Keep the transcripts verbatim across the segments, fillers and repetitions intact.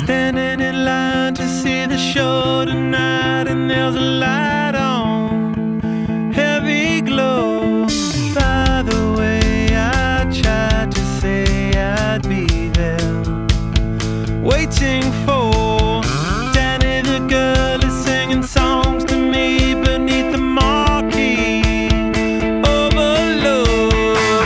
Standing in line to see the show tonight, and there's a light on, heavy glow. By the way, I tried to say I'd be there, waiting for Danny the girl is singing songs to me beneath the marquee. Overload.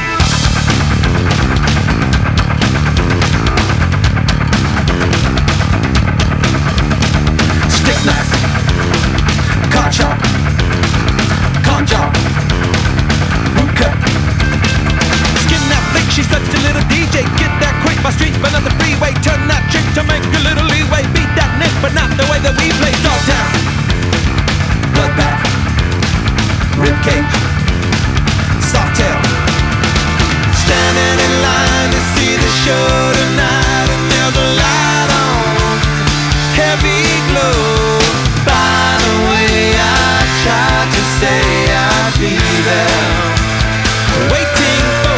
Stick knife, car chop, con job, boot cut. Skin that flick, she's such a little D J. Get that quick, my street, but not the freeway. Turn that chick to make a little leeway. Beat that nick, but not the way that we play. Dog town, bloodbath, ribcage, soft tail. Standing in line to see the show tonight, and there's a light on, heavy glow. By the way, I tried to say I'd be there, waiting for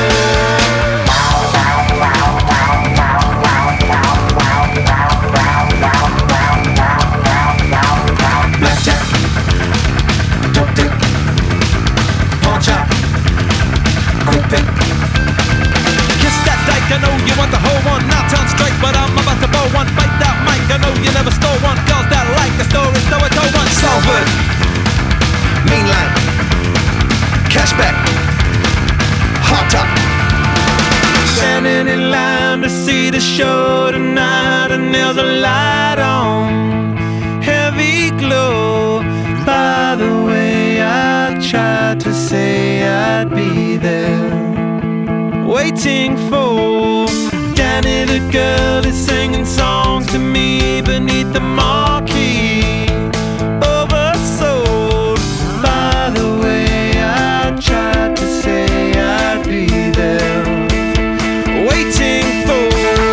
blackjack, dope dick, pawn chop, quick pick. kiss that dyke. I know you want the whole one, not on strike, but I'm about to bow one. Bite that mic, I know you never stole one. Girls that like the story, so I told one. Salford, main line, cashback, hot top. Standing in line to see the show tonight, and there's a light on, heavy glow. By the way, I tried to say I'd be there, waiting for Danny the girl is singing songs to me beneath the marquee. Oversold. By the way, I tried to say I'd be there, waiting for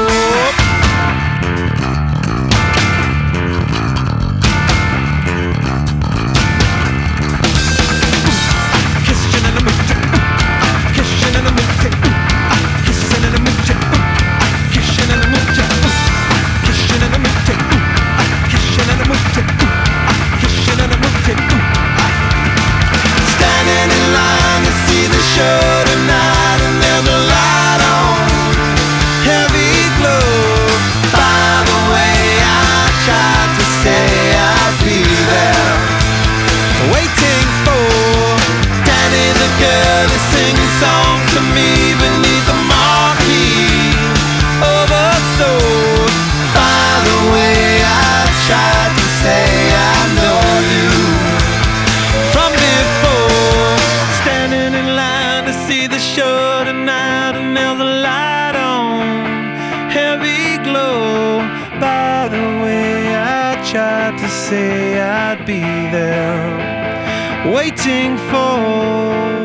kissing in the mood, kissing in the mood, kissing in the mood, kissing in the mood, kissing in the mood, kissing in the mood, kissing in the mood. Standing in line to see the show tonight, and there's a light on, heavy glow. By the way, I tried to say I'd be there, waiting for Danny the girl is singing songs to me beneath the marquee. Oversold. By the way, I tried to say I know you from before. Standing in line to see the show tonight, and there's a light on, heavy glow. By the way, I tried to say I'd be there, waiting for